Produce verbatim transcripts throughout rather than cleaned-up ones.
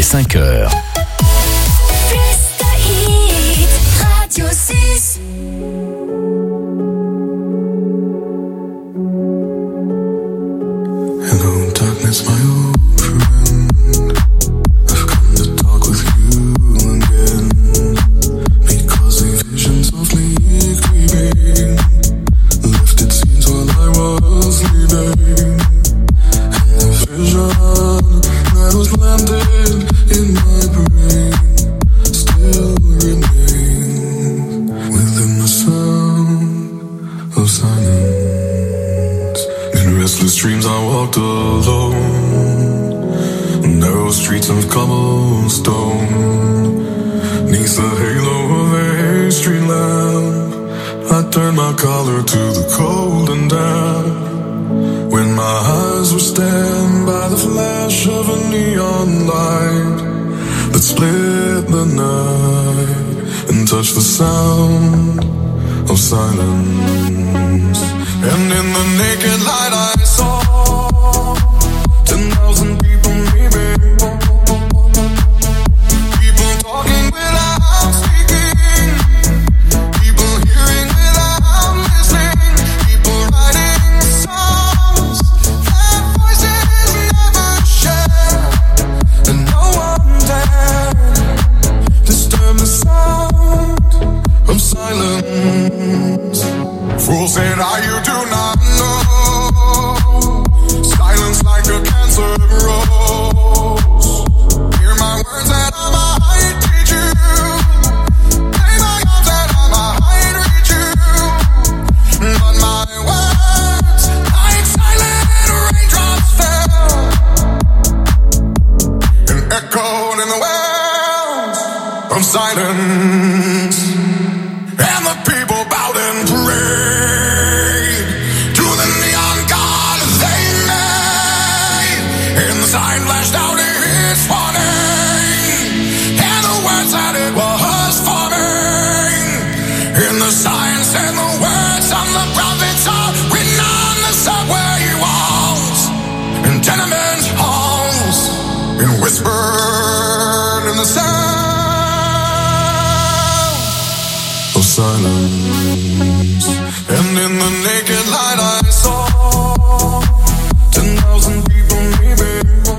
cinq heures. Radio six. Hello, darkness, my old friend. I've come to talk with you again, because the visions of me creeping lifted scenes while I was sleeping, and the vision that was landed in my brain still remains within the sound of silence. In restless dreams I walked alone, narrow streets of cobblestone, neath the halo of a street lamp. I turned my collar to the cold and damp, when my eyes were stabbed by the flash of a neon light that split the night and touched the sound of silence. And in the naked light I saw ten thousand people maybe, people talking without speaking, people hearing without listening, people writing songs that voices never share, and no one dared disturb the sound of silence. Fools said, "Ah, you do not know. Silence like a cancer grows. Hear my words that I might teach you. Play my arms that I might reach you. But my words, like silent raindrops, fell and echoed in the wells of silence. And the people bowed and prayed to the neon god they made. And the sign flashed out its warning, and the words that it was forming. And the sign said the words of the prophets are written on the subway walls and tenement halls, and whispered in the sound of silence. And in the naked light I saw ten thousand people maybe,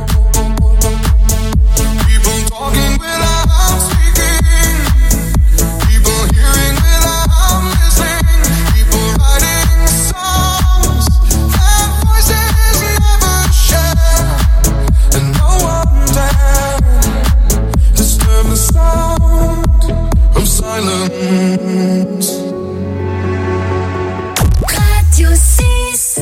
people talking without speaking, people hearing without listening, people writing songs that voices never share, and no one dared disturb the sound of silence. Radio six.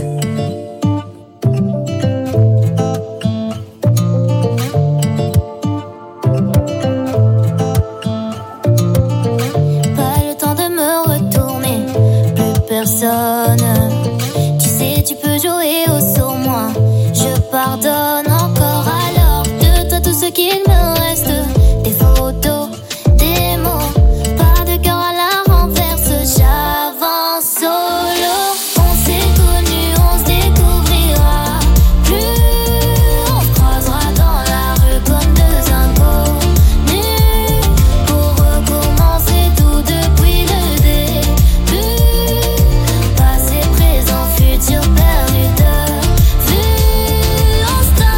Pas le temps de me retourner, plus personne. Tu sais, tu peux jouer au sur moi. Je pardonne encore alors de toi tout ce qu'il me reste. Des photos, des mots, pas de cœur à la renverse. J'avance solo. On s'est connus, on se découvrira plus. On se croisera dans la rue comme deux inconnus, pour recommencer tout depuis le début. Passé, présent, futur perdu de vue. On se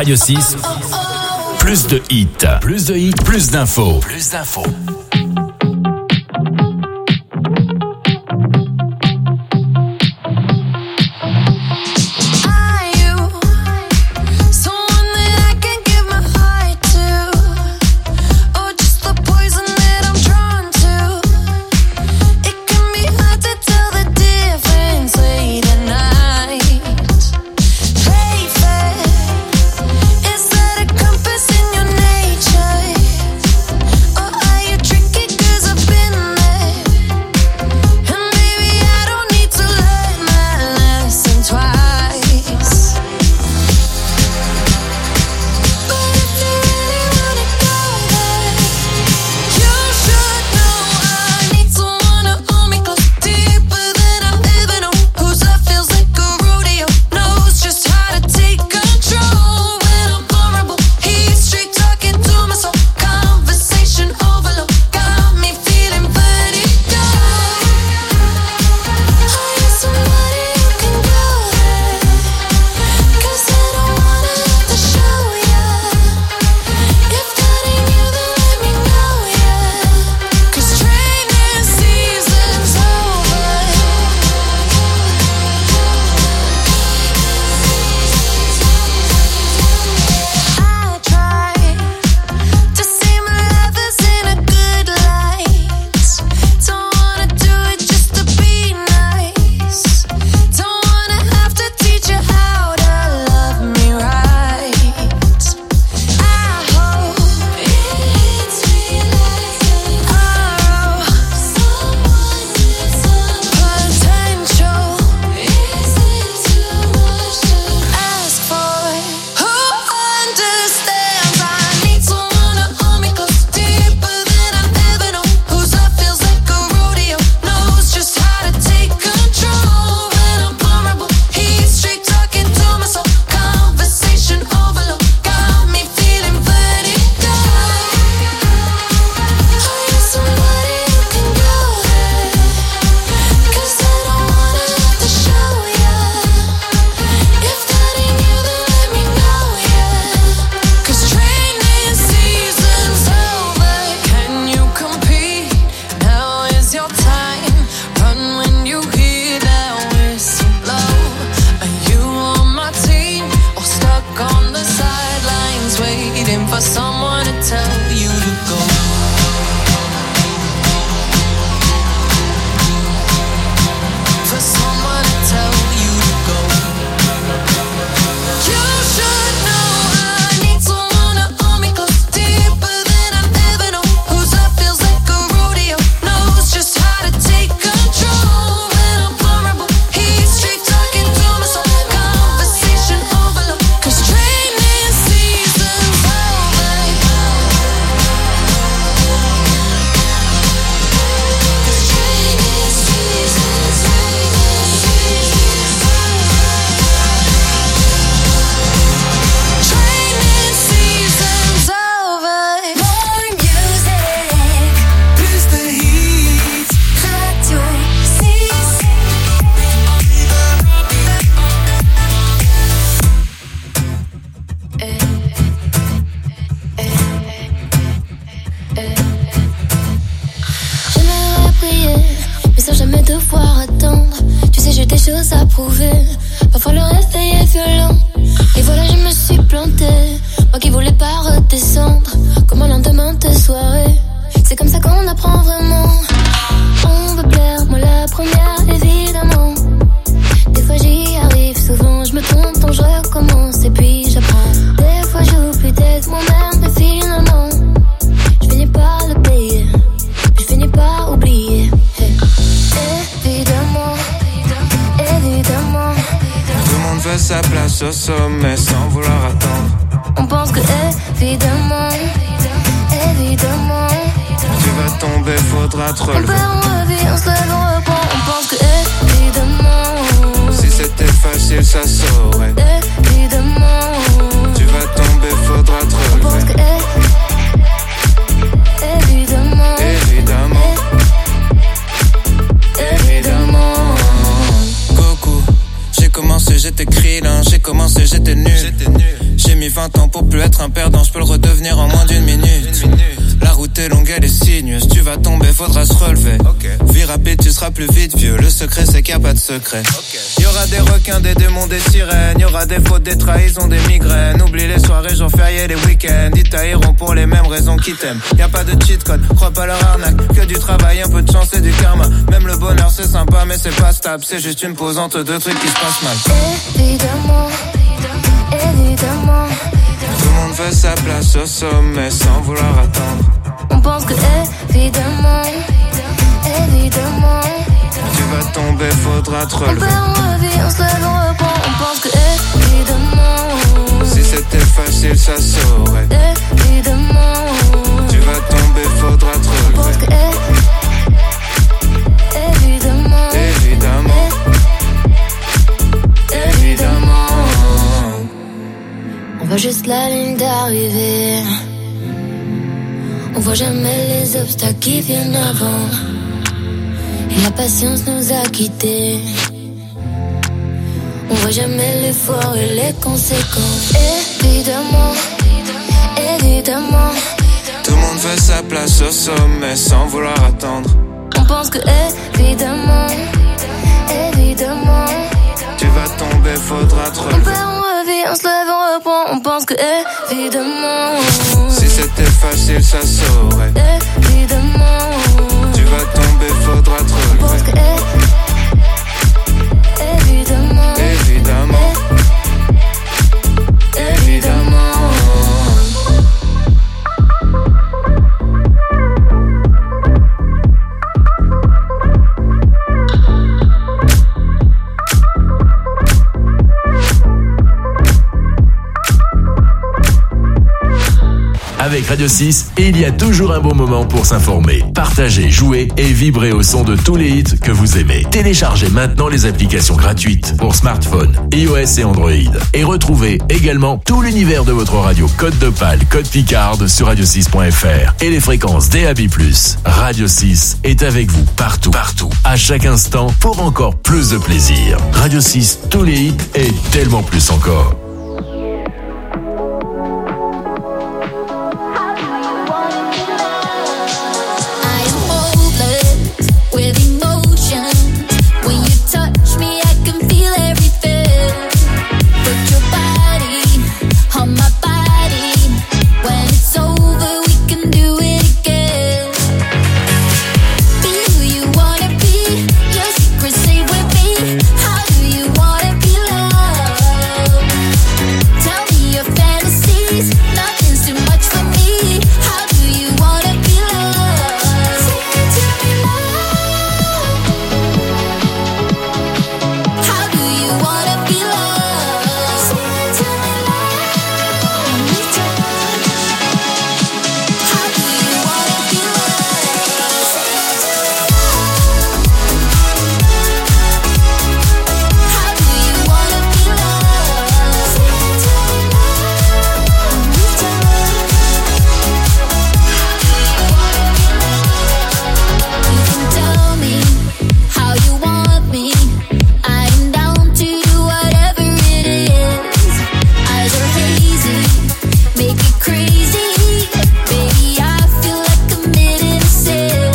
Radio six, plus de hits, plus de hits, plus d'infos, plus d'infos. Au sommet sans vouloir attendre. On pense que évidemment, évidemment, tu vas tomber, faudra te relever. On perd, on revit, on se lève, on reprend. On pense que évidemment, si c'était facile ça saurait. Évidemment, tu vas tomber, faudra te relever. On pense que évidemment, évidemment, évidemment. Goku, j'ai commencé, j'étais krillin, j'ai commencé, j'étais nul. J'ai mis vingt ans pour plus être un perdant, je peux le redevenir en moins d'une minute. La route est longue, elle est sinueuse, tu vas tomber, faudra se relever. Vie rapide, tu seras plus vite vieux, le secret c'est qu'il n'y a pas de secret. Y'aura des requins, des démons, des sirènes, y'aura des fautes, des trahisons, des migraines. Oublie les soirées, jours fériés, les week-ends, ils tailleront pour les mêmes raisons qu'ils t'aiment. Y a pas de cheat code, crois pas leur arnaque, que du travail, un peu de chance et du karma. Même le bonheur c'est sympa mais c'est pas stable, c'est juste une pause entre deux trucs qui se passent mal. Évidemment, évidemment, tout le monde veut sa place au sommet sans vouloir attendre. on pense que évidemment, évidemment, tu vas tomber, faudra te on relever. perd, on revit, on se lève, on reprend. On pense que évidemment, Si c'était facile ça saurait. évidemment, Tu vas tomber, faudra te on pense relever. que évidemment, Évidemment, évidemment. on voit juste la ligne d'arrivée. On voit jamais les obstacles qui viennent avant. Et la patience nous a quittés. On voit jamais l'effort et les conséquences. Évidemment, évidemment, Tout le monde veut sa place au sommet sans vouloir attendre. on pense que évidemment, évidemment, Tu vas tomber, faudra te on relever. perd, on revit, on se lève, on reprend. On pense que évidemment, Si c'était facile ça saurait. évidemment, Tu vas tomber, faudra te on pense que relever. évidemment, Évidemment, évidemment. Avec Radio six, il y a toujours un bon moment pour s'informer, partager, jouer et vibrer au son de tous les hits que vous aimez. Téléchargez maintenant les applications gratuites pour smartphone, iOS et Android. Et retrouvez également tout l'univers de votre radio Code d'Opale, Code Picard sur radio six point f r et les fréquences D A B plus. Radio six est avec vous partout, partout, à chaque instant pour encore plus de plaisir. Radio six, tous les hits et tellement plus encore. I am hopeless with emotion. When you touch me, I can feel everything. Put your body on my body. When it's over, we can do it again. Be who you wanna be. Your secret stay with me. How do you wanna be loved? Tell me your fantasies. Nothing's too much for me. How do you wanna be loved? Say it to me now. How do you wanna be loved? Say it to me now. Me too. How do you wanna be loved? Say it to me now. How do you wanna be loved? Say it to me now. Me too. You can tell me how you want me. I'm down to do whatever it is. Eyes are hazy, make it crazy. Baby, I feel like I'm innocent.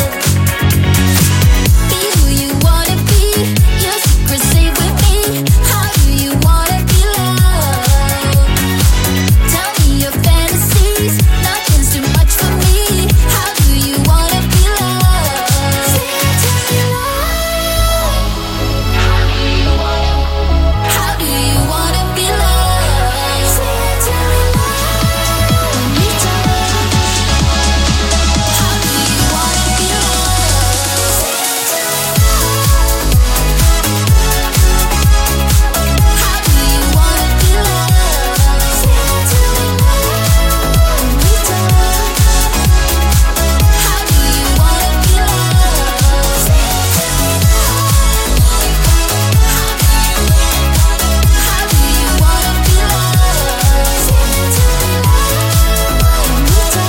Be who you wanna be. Your secret stay with me. How do you wanna be loved? Tell me your fantasies. Nothing's too much for me. How do you wanna be loved? Say it to me now. How do you wanna be loved? Say it to me now. Me too. How do you wanna be loved? Say it to me now. How do you wanna be loved? Say it to me now. Me too. How do you wanna be loved? Say it to me How do you wanna be loved? Say it to me Me too.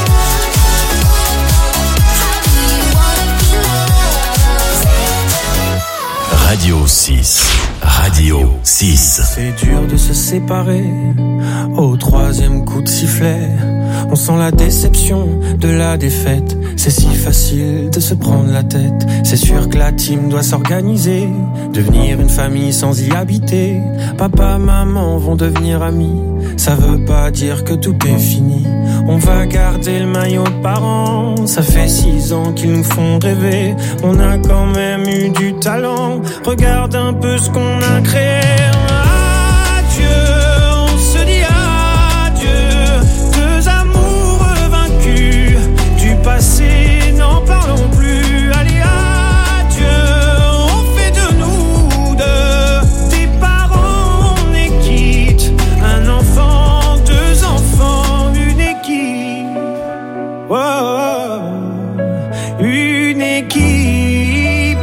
How do you wanna be loved? Say it to me Radio six. Radio six. C'est dur de se séparer au troisième coup de sifflet. On sent la déception de la défaite. C'est si facile de se prendre la tête. C'est sûr que la team doit s'organiser, devenir une famille sans y habiter. Papa, maman vont devenir amis. Ça veut pas dire que tout est fini. On va garder le maillot de parents. Ça fait six ans qu'ils nous font rêver. On a quand même eu du talent. Regarde un peu ce qu'on a créé. Adieu, on se dit adieu. Deux amoureux vaincus. Du passé, n'en parlons plus. Allez, adieu, on fait de nous deux des parents, on est quitte. Un enfant, deux enfants, une équipe. Oh, une équipe.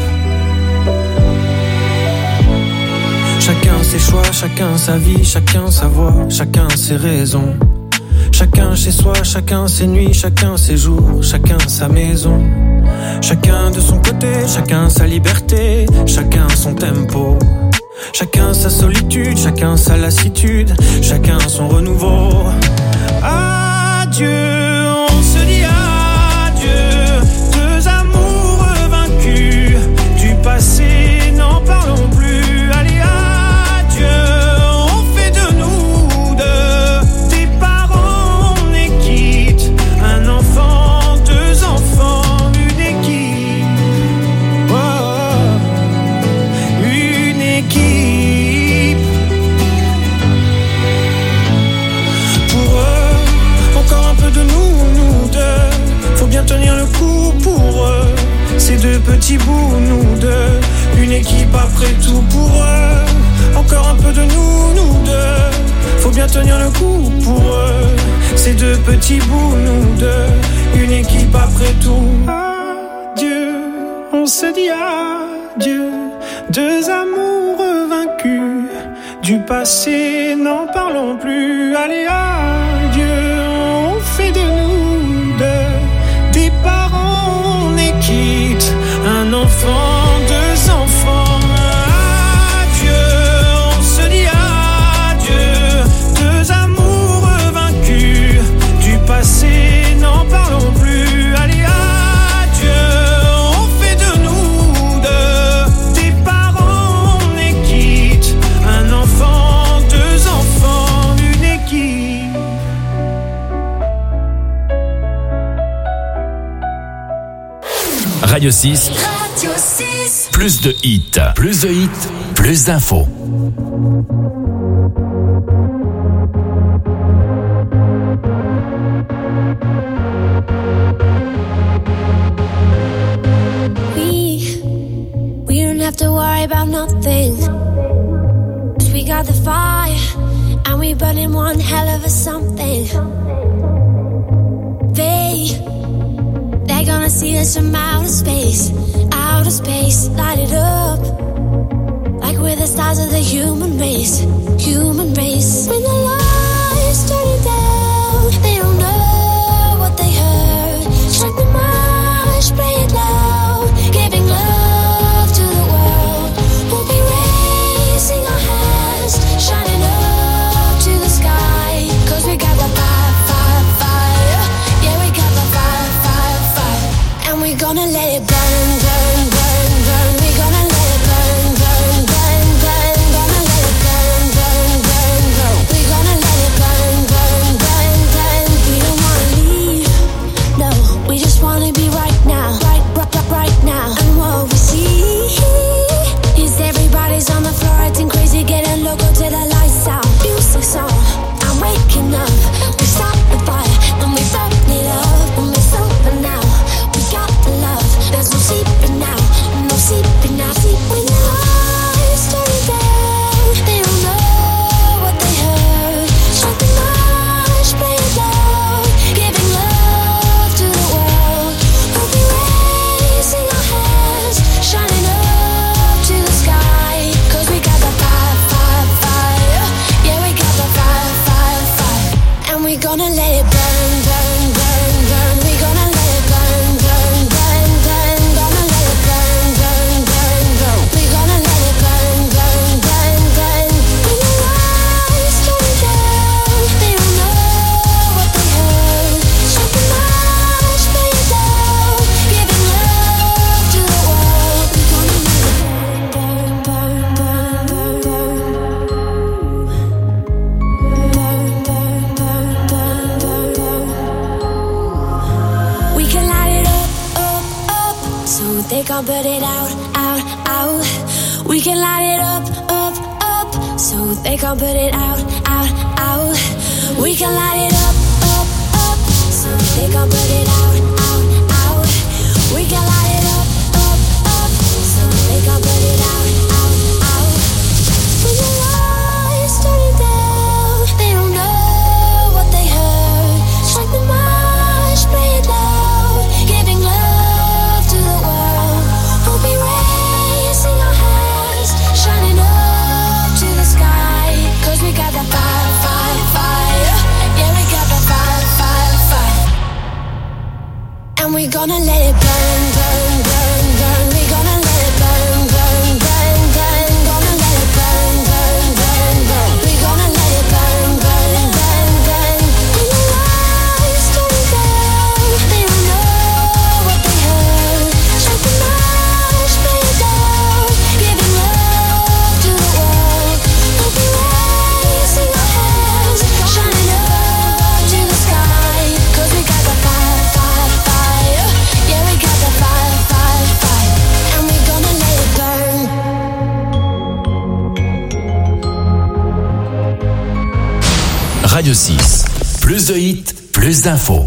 Chacun ses choix, chacun sa vie, chacun sa voix, chacun ses raisons. Chacun chez soi, chacun ses nuits, chacun ses jours, chacun sa maison. Chacun de son côté, chacun sa liberté, chacun son tempo. Chacun sa solitude, chacun sa lassitude, chacun son renouveau. Adieu, on se dit adieu. Deux amoureux vaincus. Du passé, n'en parlons plus. Allez, adieu, on fait de nous deux des parents, on est quitte. Un enfant, deux enfants, une équipe. Oh, une équipe. Pour eux, encore un peu de nous, nous deux. Faut bien tenir le coup pour eux. Ces deux petits bouts, nous deux. Une équipe après tout pour eux. Encore un peu de nous, nous deux. Faut bien tenir le coup pour eux. Ces deux petits bouts, nous deux. Une équipe après tout. Adieu, on se dit adieu. Deux amoureux vaincus. Du passé, n'en parlons plus. Allez, adieu, on fait de nous deux des parents, on est quitte. Un enfant, deux enfants. Adieu, on se dit adieu. Deux amoureux vaincus. Du passé, n'en parlons plus. Allez, adieu, on fait de nous deux des parents, on est quitte. Un enfant, deux enfants, une équipe. Radio six, Radio six. plus de hits, plus de hits, plus d'infos. We, we don't have to worry about nothing. 'Cause we got the fire, and we burning one hell of a something. They, they're gonna see us from outer space, outer space, light it up. Like we're the stars of the human race, human race. When the lights turn it down, they don't know what they heard. Strike the march, play it loud, giving love to the world. We'll be raising our hands, shining up to the sky. 'Cause we got the fire, fire, fire. Yeah, we got the fire, fire, fire. And we're gonna let it burn, burn, burn, burn. We're gonna let it burn, burn, burn, burn. Gonna let it burn, burn, burn, burn. We're gonna they can't put it out, out, out. We can light it up, up, up, so they can't put it out, out, out. We can light it up, up, up, so they can't put it out, out, out. We can light it up, up, up, so they can't put it out, out, out. When the lights turn it down, they don't know what they heard. Strike the march, play it loud, giving love to the world. We'll be raising our hands, shining up to the sky. Cause we got that fire, fire, fire. Yeah, we got that fire, fire, fire. And we gonna let it burn, burn, burn, burn. We gonna let it burn, burn, burn, burn. Gonna let it burn, burn, burn, burn. We gonna let it burn, burn, burn, burn. When the lights turn down, they don't know what they heard. Strike the march, play it down, giving love to the world. We'll be raising our hands, shining up to the sky. Cause we got the fire, fire, fire. Yeah, we got the fire, fire, fire. And we gonna let it burn. Radio six. Plus de hits, plus d'infos.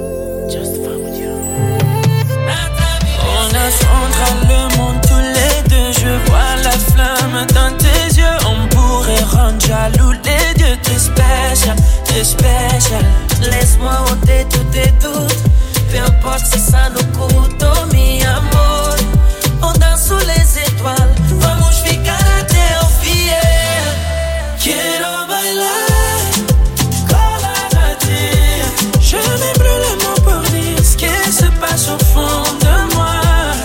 On affrontera le monde tous les deux. Je vois la flamme dans tes yeux. On pourrait rendre jaloux les dieux. T'es spécial, t'es spécial. Laisse-moi ôter tous tes doutes. Peu importe si ça nous coûte. Oh mi amor, on danse sous les étoiles. Vamos ficar até o fiel. Quiero bailar con la nature. Je n'ai plus les mots pour dire ce qui se passe au fond de moi.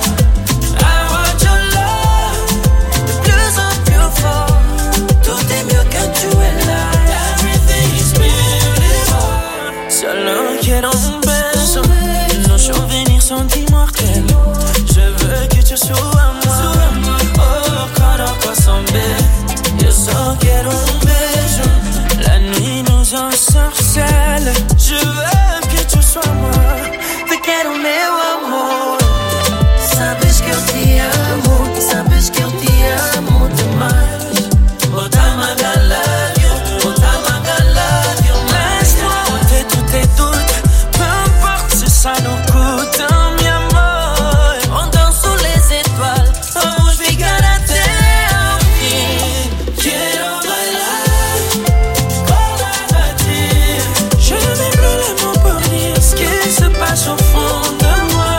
I want your love, de plus en plus fort. Tout est mieux quand tu es là. Everything is beautiful. Solo quiero un beso. Nos souvenirs sont immortels. Je veux que tu sois moi. Oh, cada corazón ve. Yo solo quiero un beso. La nuit nous ensorcelle. Je veux que tu sois moi. Te quiero meu amor. Sabes que eu te amo. Sabes que eu te amo demais. Bota-me I love you. Bota-me I love you. Laisse-moi ôter tous tes doutes. Peu importe si ça nous coûte. Oh, mi amor, on danse sous les étoiles. Vamos ficar até ao fim. Quiero bailar con la nature. Je n'ai plus les mots pour dire ce qui se passe au fond de moi.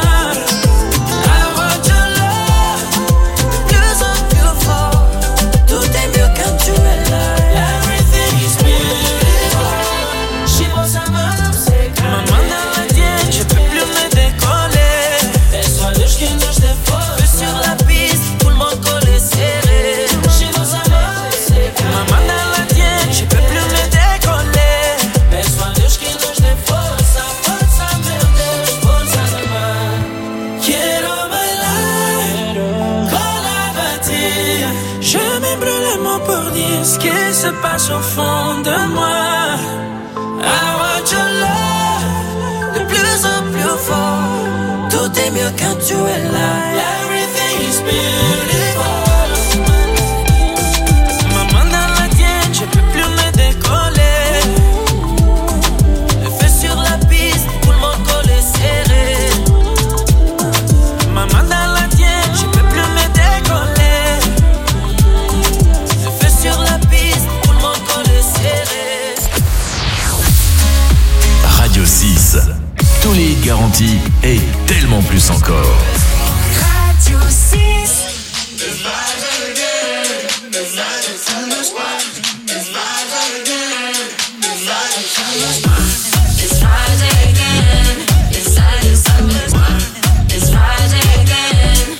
I want your love, de plus en plus fort. Tout est mieux quand tu es là. Everything is beautiful. Chimos amamos, ma mão dans la tienne, je peux plus me décoller. Es só Deus que nos dê força. Feu sur la piste, tout le monde collé serré. Chimos amamos, ma mão dans la tienne, je peux plus me décoller. Es só Deus que nos dê força. Força, meu Deus, força demais. Quiero bailar con la nature. Je n'ai plus les mots pour dire ce qui se passe au fond de moi. I want your love, de plus en plus fort. Tout est mieux quand tu es là. Everything is beautiful. Ma main dans la tienne, je peux plus me décoller. Le feu sur la piste, tout le monde collé serré. Ma main dans la tienne, je peux plus me décoller. Le feu sur la piste, tout le monde collé serré. Radio six. Tous les hits garantis et tellement plus encore. Radio six. It's Friday again. It's Saturday, Sunday. It's Friday again.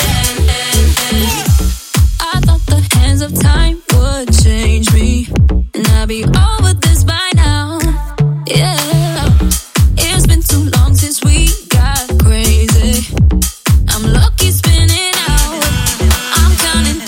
I thought the hands of time would change me, and I'd be over this by now. Yeah, it's been too long since we got crazy. I'm lucky spinning out. I'm counting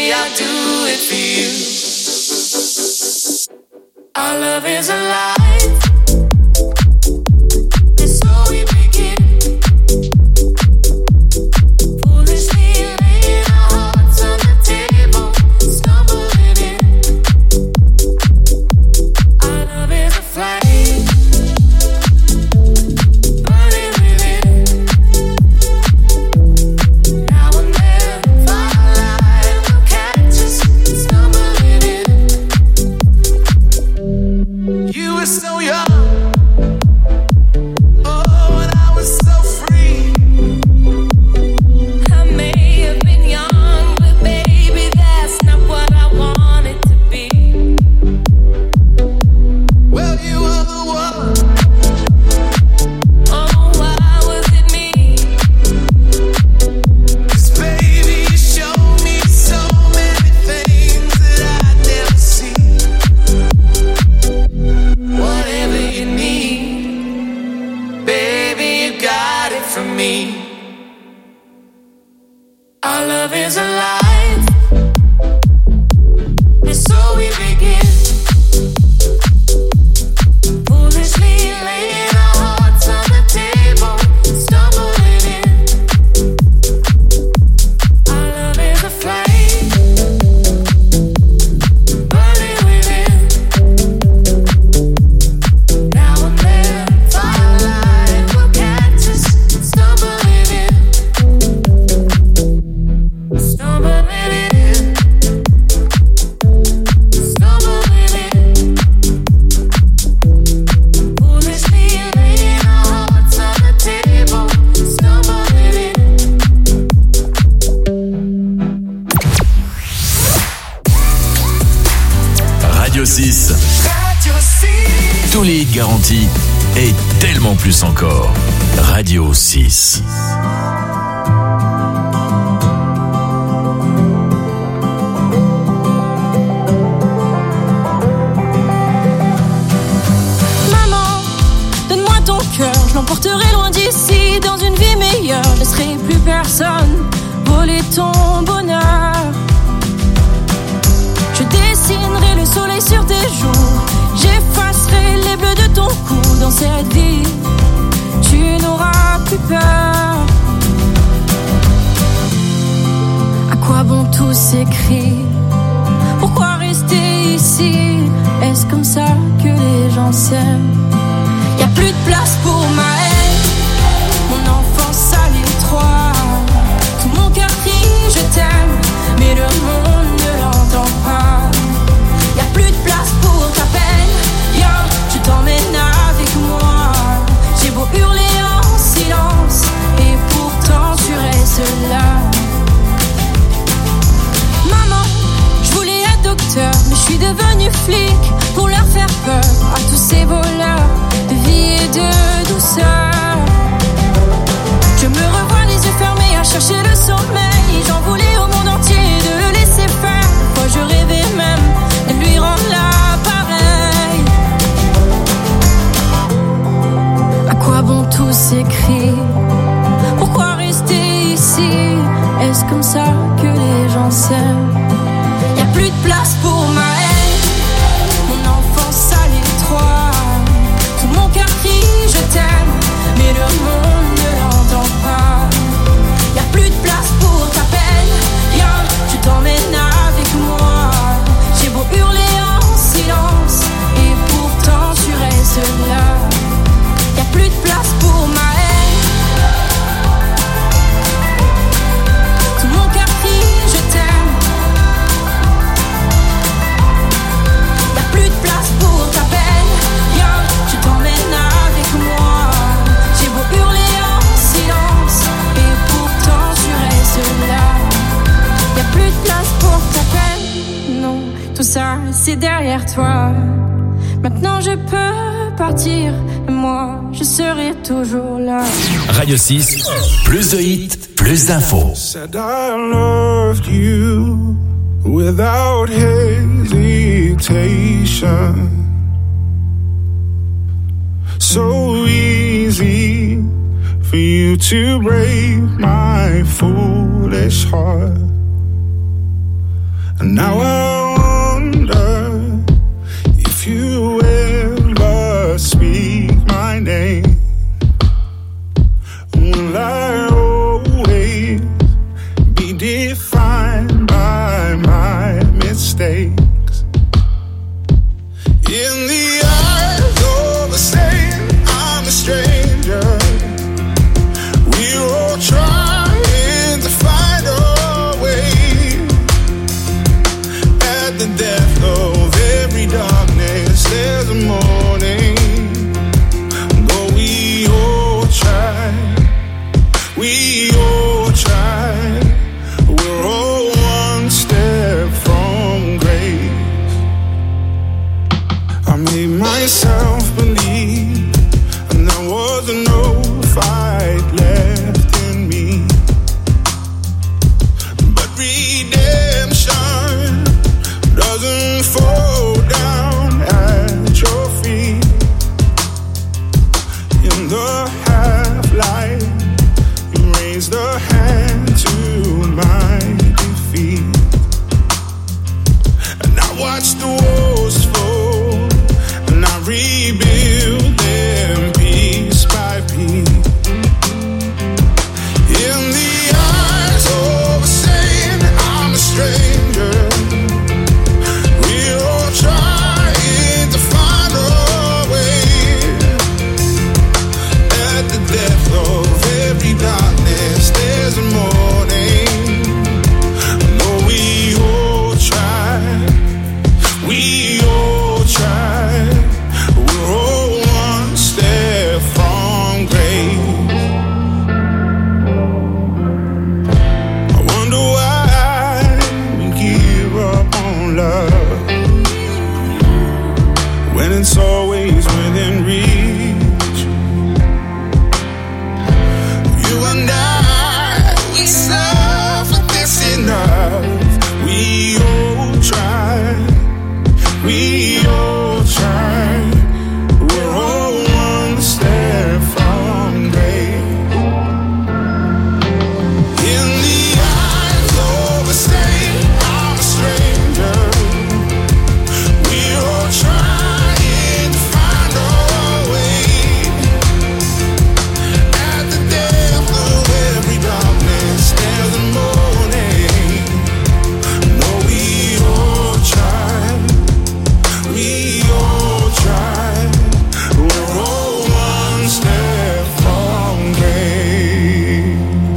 baby, I'll do it for you. Our love is alive. And so we begin. Foolishly laying our hearts on the table, stumbling in. Our love is a flame, burning within. Now and then, firelight will catch us, stumbling in. You were so young, oh, and I was so free. I may have been young, but baby, that's not what I wanted to be. Well, you were the one. Oh, why was it me? 'Cause baby, you showed me so many things that I'd never see. Whatever you need, baby, you got it from me. Our love is alive, and so we begin. Foolishly laying our hearts on the table, stumbling in. Our love is a flame, burning within. Now and then, firelight will catch us, stumbling in, stumbling in, stumbling in. Foolishly laying our hearts on the table, stumbling in. Radio six. Tous les hits garantis et tellement plus encore. Radio six. Maman, donne-moi ton cœur, je l'emporterai loin d'ici. Dans une vie meilleure, je ne laisserai plus personne voler ton bonheur. Je dessinerai le soleil sur tes joues, j'effacerai les bleus de ton cou. Dans cette vie, tu n'auras plus peur. À quoi bon tous ces cris? Pourquoi rester ici? Est-ce comme ça que les gens s'aiment? Y'a plus de place pour ma haine, mon enfance sale et étroit. Tout mon cœur crie je t'aime, mais le monde ne l'entend pas. Y'a plus de place pour ta peine, viens, je t'emmène avec moi. J'ai beau hurler en silence, et pourtant tu restes là. Maman, je voulais être docteur, mais je suis devenue flic pour leur faire peur à tous ces voleurs de vie et de douceur. Je me revois les yeux fermés à chercher le sommeil. J'en voulais au monde entier de le laisser faire. Moi je rêvais même de lui rendre l'appareil. À quoi bon tous ces cris? Pourquoi rester ici? Est-ce comme ça que les gens s'aiment? Y'a plus de place pour ma haine, mon enfance sale et étroit. Tout mon cœur crie je t'aime, mais le monde ne l'entend pas. Y'a plus de place pour ta peine, viens, je t'emmène avec moi. J'ai beau hurler en silence, et pourtant tu restes là. Y'a plus de place pour ma haine, tout mon cœur crie je t'aime. Y'a plus de place pour ta peine, viens, je t'emmène avec moi. J'ai beau hurler en silence, et pourtant tu restes là. Y'a plus de place pour ta peine, non, tout ça c'est derrière toi. Maintenant je peux partir, et moi je serai toujours là. Radio six, plus de hits, plus d'infos. Said I loved you without hesitation. So easy for you to break my foolish heart. And now I wonder if you ever speak my name. Will I always be defined by my mistakes? In the eyes of a saint, I'm a stranger. We're all trying to find our way. At the depth of every darkness, there's a morning. Though we all try, we all try. We're all one step from grace. I made myself believe, and there was no fight left in me. But redemption doesn't fall down at your feet. In the half-light, you raised a hand to my defeat. And I watched the walls fall, and I rebuild them piece by piece. In the eyes of a saint, I'm a stranger. We're all trying to find our way. At the depth of every darkness, there's a morning. No, we all try, we all try. We're all one step from grace. I wonder why we give up on love when it's always within reach. You and I, we suffer this enough. We all try, we all try. We're all one step from grace. In the eyes of a saint, I'm a stranger. We're all trying to find our way. At the depth of every darkness, there's a morning. No, we all try, we all try. We're all one step from grace.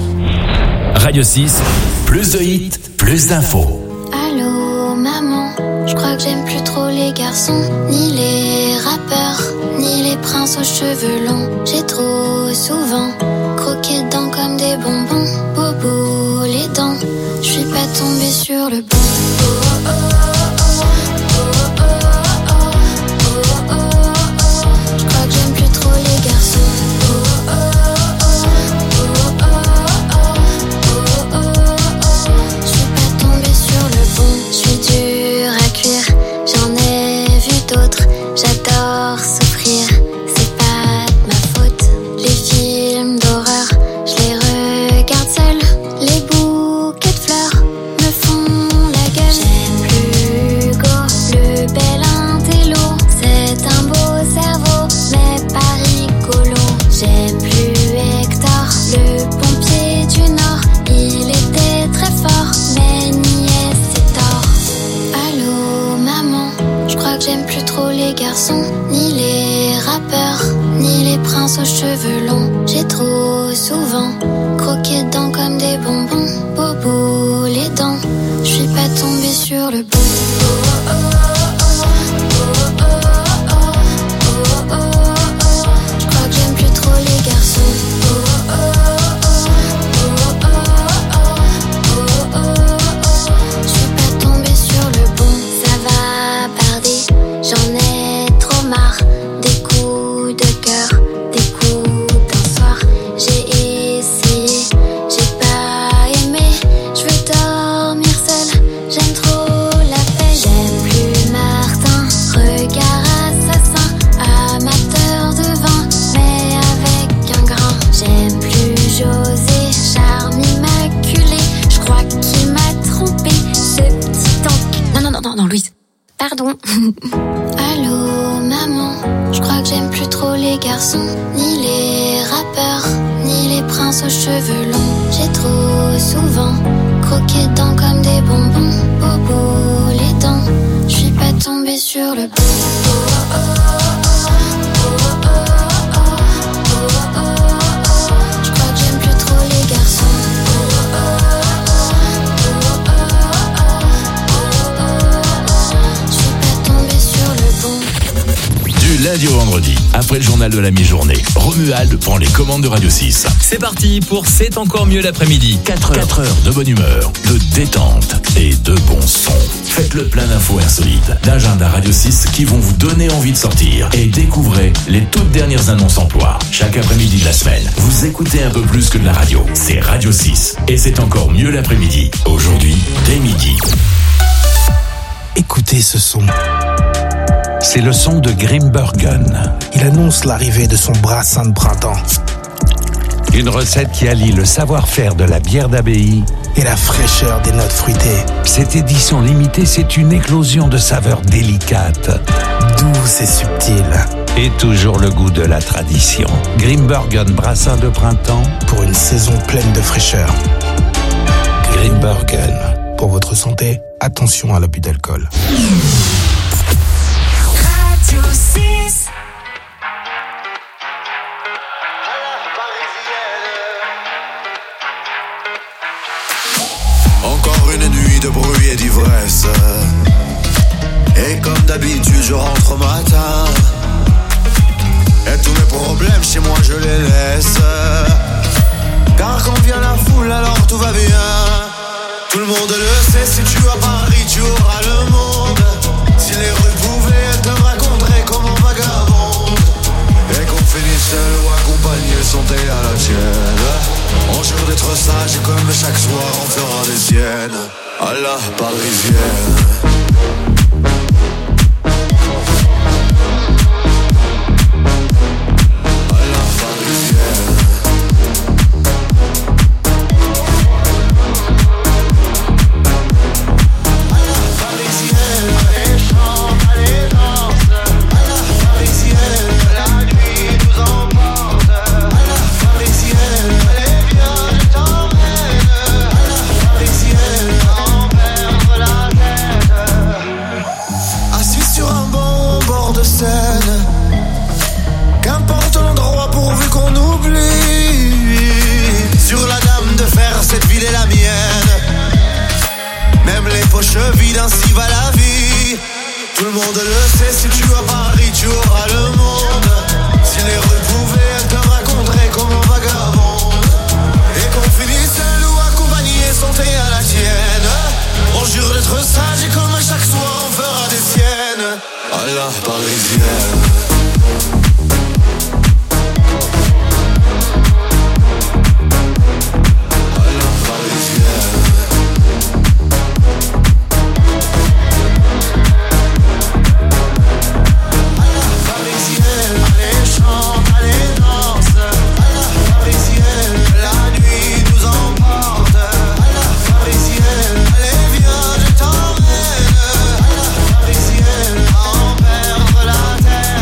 Radio six, plus de hits, plus d'infos. Allô maman, je crois que j'aime plus trop les garçons, ni les rappeurs, ni les princes aux cheveux longs. J'ai trop souvent croqué dedans comme des bonbons, bobo les dents. Je suis pas tombée sur le bon. Oh, oh, oh, oh, oh, oh, oh, oh, oh. Je crois que j'aime plus trop les garçons. Oh, oh, oh, oh, oh, oh, oh, oh. Je suis pas tombée sur le bon. Je suis dure à cuire, j'en ai vu d'autres. J'adore souffrir, c'est pas de ma faute. Les films d'horreur, je les regarde seule. Les bouquets de fleurs me font la gueule. J'aime plus Hugo, le bel intello. C'est un beau cerveau, mais pas rigolo. J'aime plus Hector, le pompier du Nord. Il était très fort, mais niais c'est tort. Allô maman, je crois que j'aime plus trop les garçons, ni les rappeurs, ni les princes aux cheveux longs. J'ai trop souvent croqué dedans comme des bonbons, bobo les dents. Je suis pas tombée sur le bon. Oh, oh, oh, oh, oh, oh, oh, oh, oh. Je crois que j'aime plus trop les garçons. Oh, oh, oh, oh, oh, oh, oh, oh. Je suis pas tombée sur le bon. Ça va parler, j'en ai trop marre. Des coups de cœur, des coups d'un soir. J'ai essayé, j'ai pas aimé. Je veux dormir seule, j'aime trop la Non, non, Louise. Pardon. Allô, maman. Je crois que j'aime plus trop les garçons, ni les rappeurs, ni les princes aux cheveux longs. J'ai trop souvent croqué dedans comme des bonbons. Bobo, les dents. Je suis pas tombée sur le bon. Oh, oh, oh, oh, oh, oh, oh, oh, oh. Je crois que j'aime plus trop les garçons. Du lundi au vendredi, après le journal de la mi-journée, Romuald prend les commandes de Radio six. C'est parti pour C'est encore mieux l'après-midi. quatre heures, quatre heures de bonne humeur, de détente et de bon son. Faites le plein d'infos insolites, d'agenda Radio six qui vont vous donner envie de sortir. Et découvrez les toutes dernières annonces emploi. Chaque après-midi de la semaine, vous écoutez un peu plus que de la radio. C'est Radio six. Et c'est encore mieux l'après-midi. Aujourd'hui, dès midi. Écoutez ce son. C'est le son de Grimbergen. Il annonce l'arrivée de son brassin de printemps. Une recette qui allie le savoir-faire de la bière d'abbaye et la fraîcheur des notes fruitées. Cette édition limitée, c'est une éclosion de saveurs délicates, douces et subtiles. Et toujours le goût de la tradition. Grimbergen brassin de printemps pour une saison pleine de fraîcheur. Grimbergen. Pour votre santé, attention à l'abus d'alcool. Radio six. Encore une nuit de bruit et d'ivresse. Et comme d'habitude je rentre au matin. Et tous mes problèmes chez moi je les laisse. Car quand vient la foule alors tout va bien. Tout le monde le sait, si tu as Paris tu auras le monde. Si les rues pouvaient, elles te raconteraient comment vagabonde. Et qu'on finisse seul ou accompagné, santé à la tienne. On jure d'être sage et comme chaque soir on fera des siennes. À la parisienne. Qu'importe l'endroit pourvu qu'on oublie. Sur la dame de fer, cette ville est la mienne. Même les poches vides, ainsi va la vie. Tout le monde le sait, si tu as Paris, tu auras le monde. Si les rues pouvaient, elles te raconteraient comment vagabonde. Et qu'on finisse seul ou accompagné, santé à la tienne. On jure d'être sage et comme à chaque soir on fera des siennes. À la parisienne. La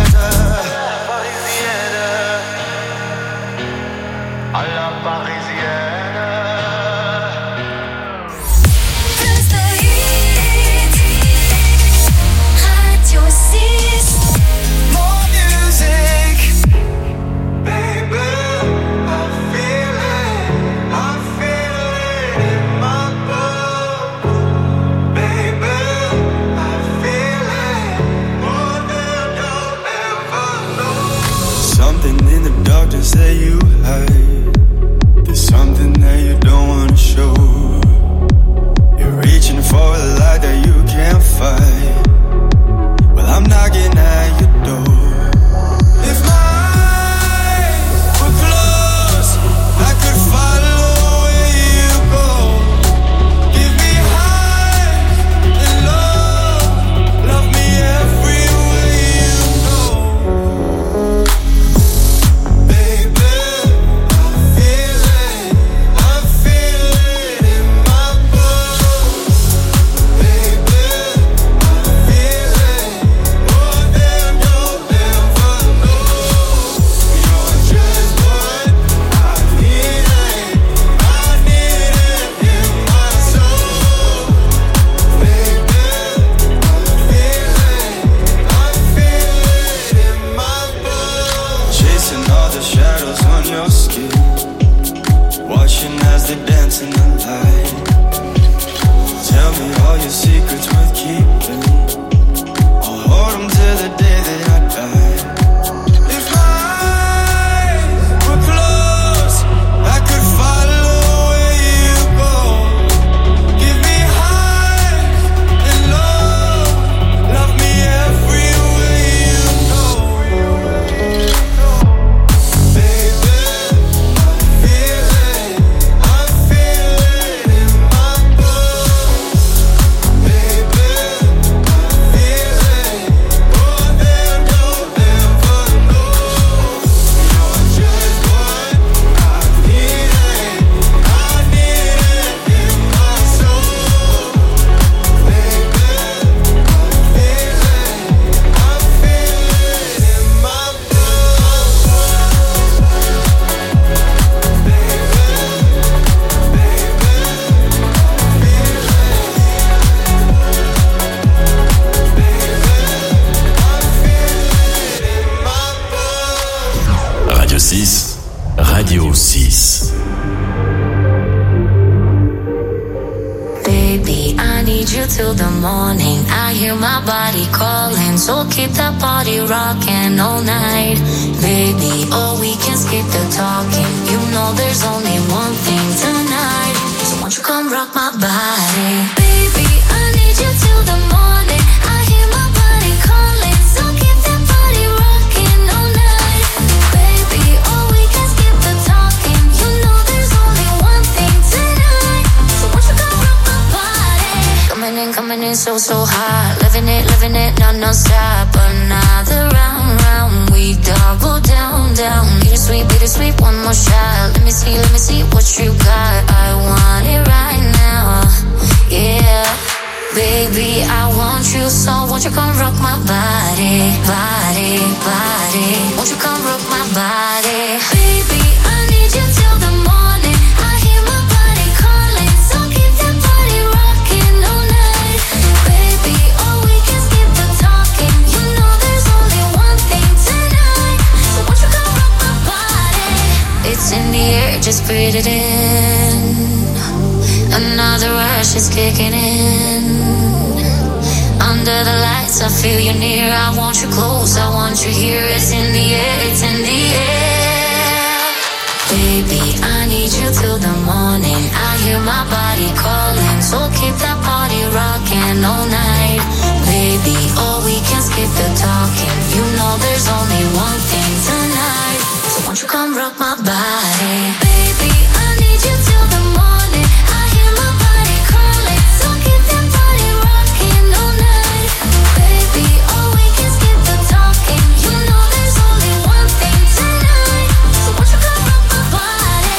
morning. I hear my body calling, so keep that body rocking all night. Baby, oh, we can skip the talking. You know there's only one thing tonight. So won't you come rock my body? Baby, I need you till the morning. I hear my body calling, so keep that body rocking all night. Baby, oh, we can skip the talking. You know there's only one thing tonight. So won't you come rock my body? Coming in, coming in so, so hot. Living it, living it, no, no stop. Another round, round. We double down, down. Bittersweet, bittersweet, one more shot. Let me see, let me see what you got. I want it right now. Yeah. Baby, I want you, so won't you come rock my body, body, body. Won't you come rock my body? Baby, I need you till the morning. I hear my body calling, so keep that body rocking all night. Baby, oh, we can skip the talking. You know there's only one thing tonight. So won't you come rock my body? It's in the air, just breathe it in. Another rush is kicking in. Under the lights, I feel you near. I want you close, I want you here. It's in the air, it's in the air. Baby, I need you till the morning. I hear my body calling, so keep that body rocking all night. Baby, oh, we can skip the talking. You know there's only one thing tonight. So won't you come rock my body? Baby, I need you till the morning. I hear my body calling, so keep that body rocking all night. Baby, oh, we can skip the talking. You know there's only one thing tonight. So won't you come rock my body?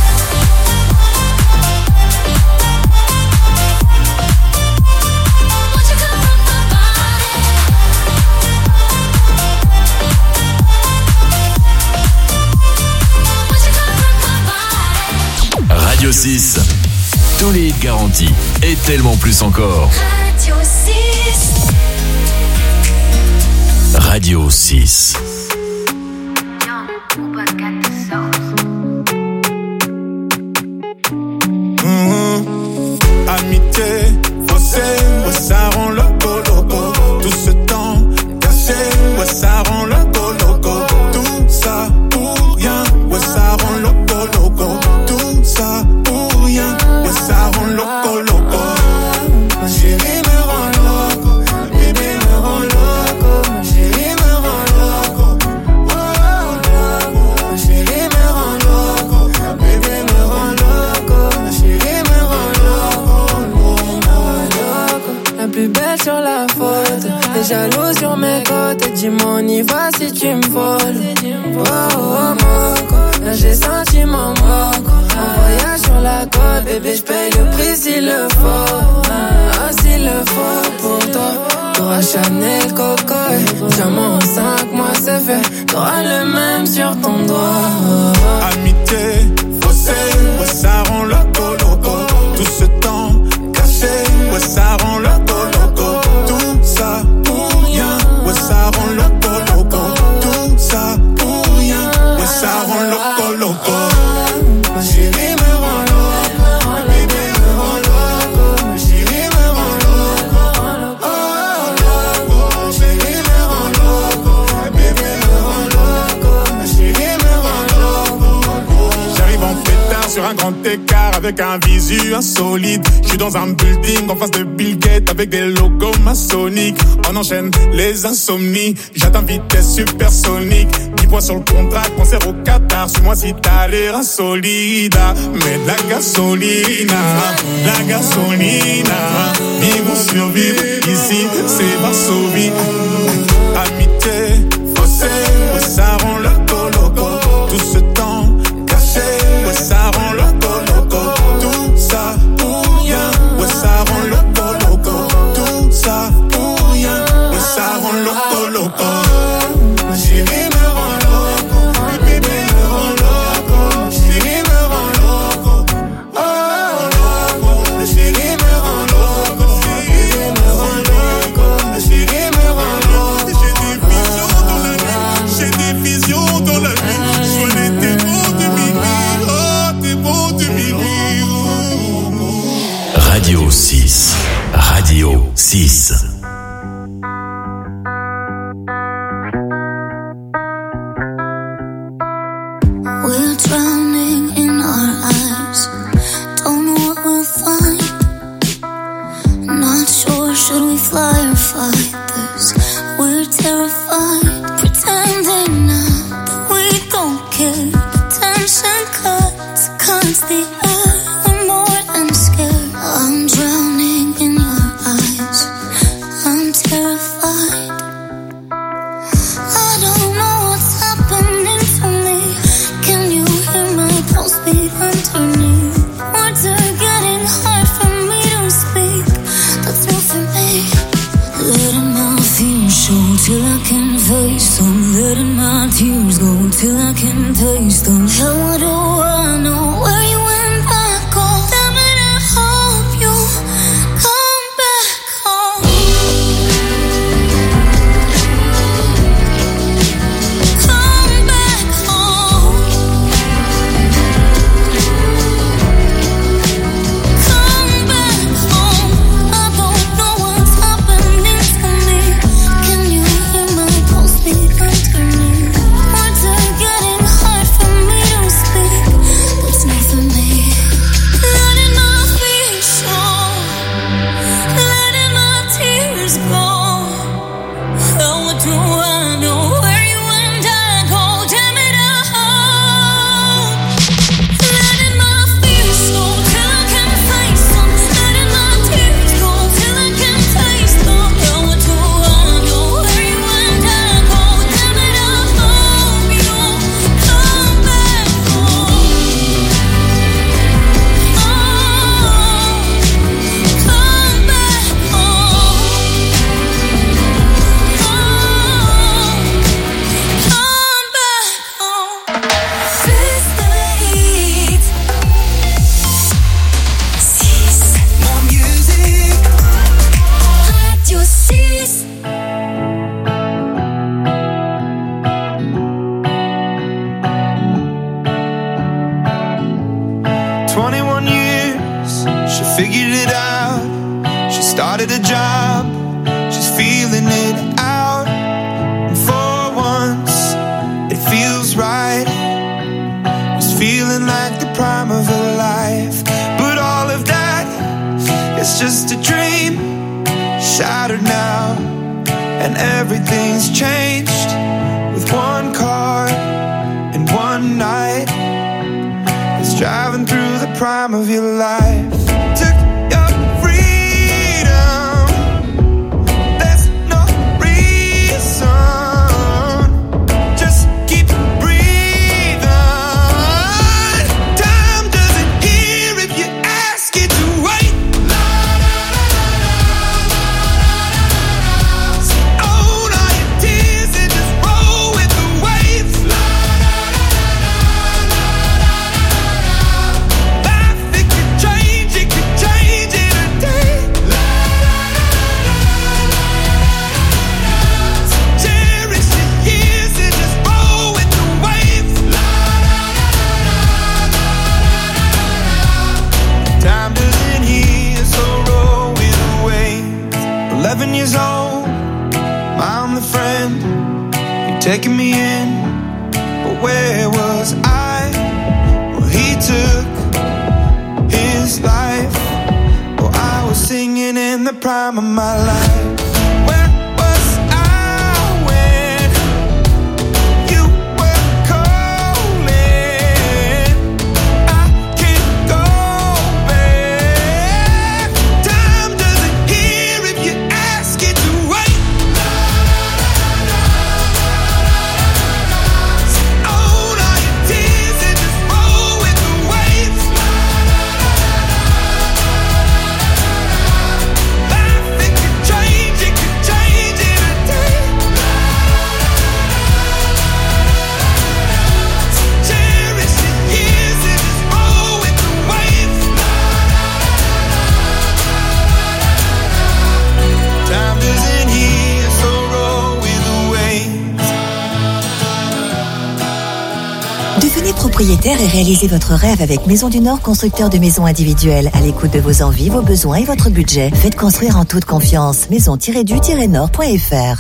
Won't you come rock my body? Won't you come rock my body? Radio six, tous les hits garantis et tellement plus encore. Radio six. Radio six. Mmh. Amitié, faussée, ouais, ça rend loco, loco. Tout ce temps caché, ouais, ça rend loco, loco. Tout ça pour rien, ouais, ça rend loco, loco. Tout ça pour rien, ouais, ça rend loco, loco. Ma chérie me rend loco, ma bébé me rend loco, ma chérie me rend loco. Oh, loco, ma chérie me rend loco, ma bébé me rend loco, ma chérie me rend loco, me rend loco. La plus belle sur la photo, les jaloux sur mes côtes. Dis-moi on y va si tu me voles. Oh, oh, moco, là j'ai senti mon moco. Un voyage sur la côte, bébé j'paye le prix s'il le faut. Ah, s'il le faut pour toi. T'auras Chanel, Coco et diamant en cinq mois c'est fait. T'auras le même sur ton doigt. Amitié, faussée, ouais, ça rend loco, loco. Tout ce temps caché, ouais, ça rend loco, loco. Tout ça pour rien, ouais, ça rend loco, loco. Tout ça pour rien, ouais, ça rend loco, loco. Ma chérie me rend loco, ma bébé me rend loco, ma chérie me rend loco. Oh, loco, ma chérie me rend loco, ma bébé me rend loco, ma chérie me rend loco. J'arrive en pétard sur un grand écart avec un visu insolite. J'suis dans un building en face de Bill Gates avec des logos maçonniques. On enchaîne les insomnies, j'atteins vitesse supersonique. dix points sur le contrat, concert au Qatar. Suis-moi si t'as l'air insolide. Mets de la gasolina, la gasolina. Vivons survivre, ici c'est Varsovie. Amitié, faussée, ouais, ça rend loco, loco. Tout ce temps caché, ouais, ça rend loco, loco. Tout ça pour rien, ouais, ça rend loco, loco. Tout ça pour rien, ouais, ça rend loco, loco. Ma chérie me rend loco, ma bébé me rend loco, ma chérie me rend loco. Oh, loco, ma chérie me rend loco, ma bébé me rend we firefighters. We're terrified, pretending not that we don't care. The tension cuts, cuts the air. We're more than scared. I'm drowning in your eyes. I'm terrified. I don't know what's happening to me. Can you hear my pulse beat underneath? Words are getting hard for me to speak. That's not for me. Letting my fears show till I can face them. Letting my tears go till I can taste them. How do I know where you went back home? Damn it, I hope you come back home. Come back home. Come back home. I don't know what's happening to me. Can you hear my pulse beat underneath? Words are getting hard for me to speak. That's not for me. Letting my fears show. Letting my tears go. How do I know where you and I go? Damn it, I hope. Letting my fears show till I can face them. Letting my tears go till I can taste them. How do I know where you and I go? Damn it, I hope you come back home. Oh, come back home. Come back home. Sister Heat. six. More music. Radio six. twenty-one years, she figured it out. She started a job, she's feeling it out. And for once, it feels right. It's feeling like the prime of her life. But all of that, it's just a dream, shattered now. And everything's changed with one car and one night. It's driving through the prime of your life. Took your freedom. There's no reason. Just keep breathing. Time doesn't hear if you ask it to wait. Own all your tears and just roll with the waves. Life, it could change, it could change in a day. Cherish the years and just roll with the waves. Time doesn't heal, so roll with the waves. Eleven years old, I'm the friend. You're taking me in, but where was I? Well, he took his life. Well, I was singing in the prime of my life. Where was I when you were calling? I can't go back. Time doesn't hear if you ask it to wait. Own all your tears and just roll with the waves. Life, it could change, it could change in a day. Cherish the years and just roll with the waves. Time doesn't heal, so roll with the waves. Devenez propriétaire et réalisez votre rêve avec Maison du Nord, constructeur de maisons individuelles. À l'écoute de vos envies, vos besoins et votre budget. Faites construire en toute confiance. maison tiret du tiret nord point f r.